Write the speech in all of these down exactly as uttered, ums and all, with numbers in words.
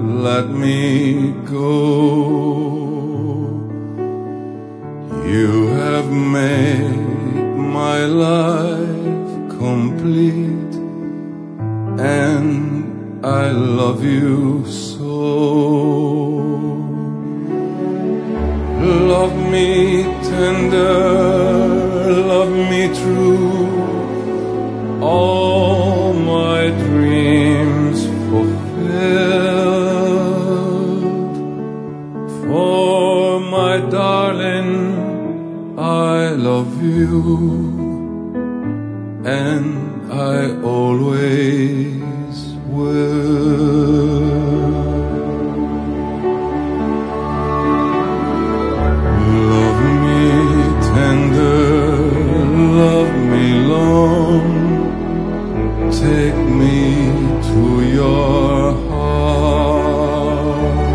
let me go. You have made my life complete, and I love you so. Love me tender, love me true, all my dreams fulfilled. For my darling, I love you, and I always will. Love me tender, love me long, take me to your heart,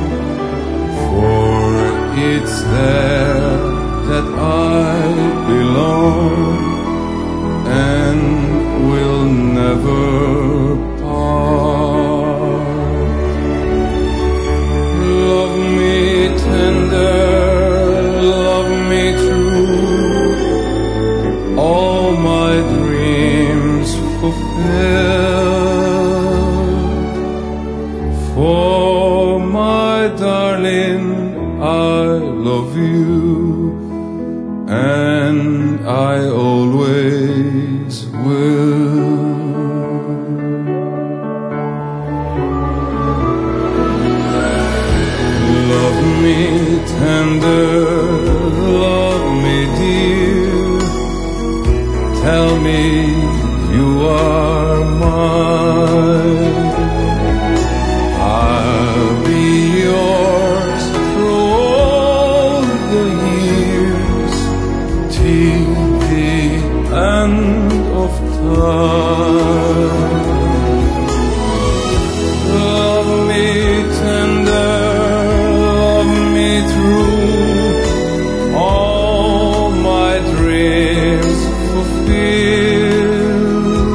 for it's there that I belong and will never part. Love me tender, love me true, all my dreams fulfilled. For my darling, I love you, and I always will. Love me tender, love me dear, tell me you are mine. I'll be yours through all the years, till the end of time. Love me tender, love me true, all my dreams fulfill.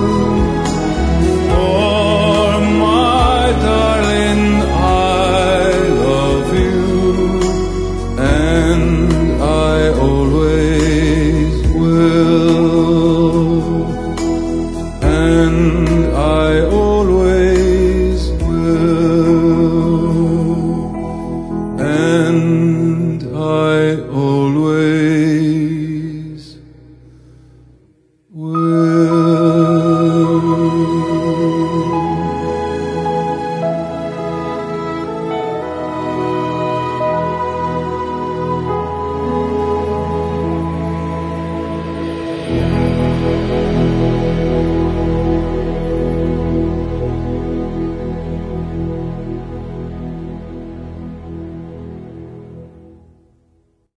For my darling, I love you, and I always will, and I always will, and I always will.